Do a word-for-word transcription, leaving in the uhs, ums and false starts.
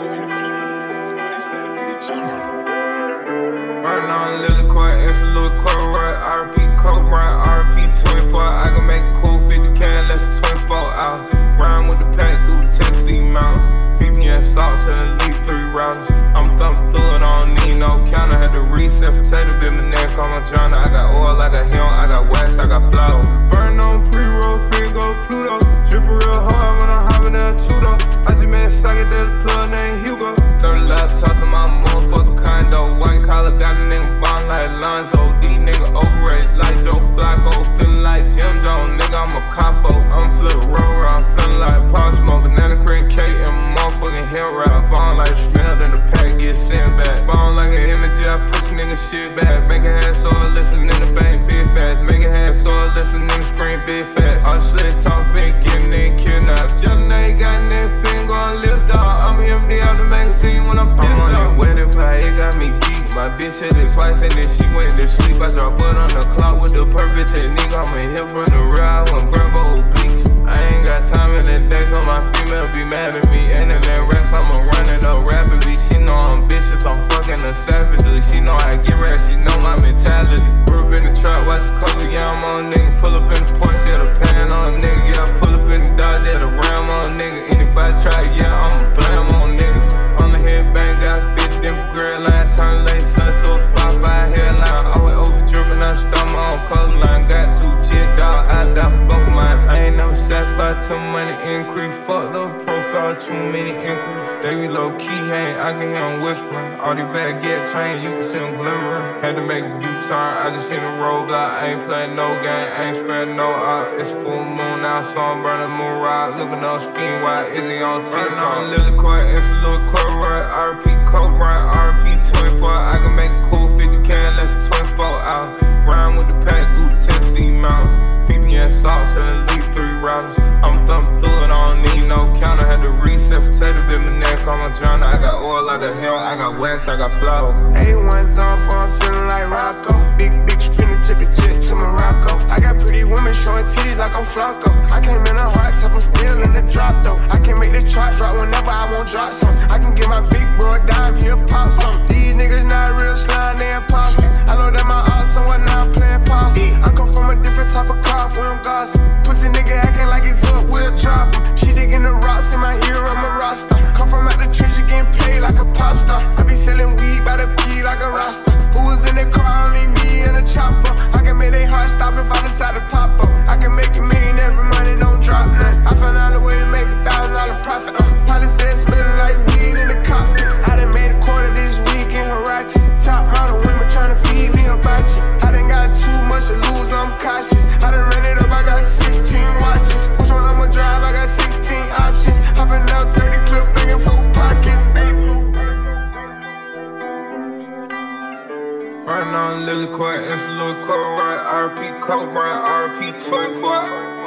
Burn on Lily Court, it's a little court, right? R P Coke, right? R P twenty-four. I can make a cool fifty can, less than twenty-four hours. Rhyme with the pack through Tennessee mountains. Feed me at salts and elite three rounders. I'm thumping through it, I don't need no counter. Had to resuscitate a bit, my neck on my journal. I got oil, I got him, I got wax, I got flour. Burn on pre-roll, free go Pluto. Drippin' real hard when I'm hopping down Tudo. I just made a socket that a plug named Hugo. thirty laptops in my motherfucking condo. White collar got a nigga bond like Lonzo. These niggas overrated like Joe Flacco. Feeling like Jim Jones, nigga, I'm a capo. I'm flip roller, I'm feeling like Pop Smoke. Banana cream cake and motherfucking hill rap. Falling like smell, then the pack get sent back. Falling like an image, I push nigga shit back. Make a head so I listen in the bank, big fast. Make a head so I listen in the screen, big fast. All shit talk, fin, getting in, kidnapped. Just nigga got in fin, gon' live dog. I'm empty out the magazine when I'm pissed off. I'm on that wedding pie, it got me geek. My bitch hit it twice and then she went to sleep. I drop butt on the clock with the perfect technique. I'm in here from the ride when grandpa bleach. I ain't got time in the day, so my female be mad at me. And in that rest, I'm a running up rapidly. She know I'm vicious, I'm fucking her savagely. She know I get rap, she know my mentality. Grew up in the trap, watch the cover, yeah, I'm on nigga. Pull up in the Porsche, yeah, the pan on a nigga. Yeah, I pull up in the Dodge, yeah, the Ram on a nigga. Anybody try, yeah, I'ma blam on niggas. On the headbang, got fifty different girl line. Turn late sun to a five five hairline. Always over dripping, I stomach on coastline. Got two jit dog, I die for both of mine. I ain't never satisfied till money increase. Fuck the profile, too many inquiries. They be low key, hang, I can hear them whispering. All these bad get trained, you can see them glimmering. Had to make a U-turn, I just seen a roadblock. I ain't playing no game, I ain't sparing no out. It's full moon now, so I'm burning moon ride. Looking on scheme, why is he on TikTok? On Lily Court, it's a little court, right? R P Coke, right? R P twenty-four. I can make a cool fifty can, less than twenty-four hours. Rhyme with the pack through Tennessee mountains. Feed me at salts and elite three rounders. I'm thumping through it, I don't need no counter. Had to resuscitate a bit, my neck on my journal. I got oil, I got hell, I got wax, I got flour. A one's on for I'm feeling like Rocco. Big bitch spinning, took a jet to Morocco. I got pretty women showing titties like I'm Flacco. I came in a hard top, I'm still in the drop though. I can make the chart drop whenever I want drop some. I can get my big bro a dime, he'll pop some. These niggas not real slime, they imposter. I know that my odds somewhere now I'm playing possum. I come from a different type of cloth when I'm gossip. Pussy nigga acting like he's up, we'll drop him. She digging the rocks in my ear, I'm a roster. Come from out the trench, you getting paid like a pop star. I be selling weed by the P like a roster. Who was in the car, only me and a chopper. I can make they heart stop if I decide to pop up. I can make a million every money, don't drop none. I found out a way to make a thousand dollar profit. Uh, Polly said smelling like weed in the cockpit. I done made a quarter this week in Harachis. Top model women tryna feed me hibachi. I done got too much to lose, I'm cautious. I done ran it up, I got sixteen watches. Which one I'ma drive? I got sixteen options. Hopping out thirty clip, bringing full pockets. Burn on Lily Court, it's a little court, right? R P Coke, right? R P twenty-four.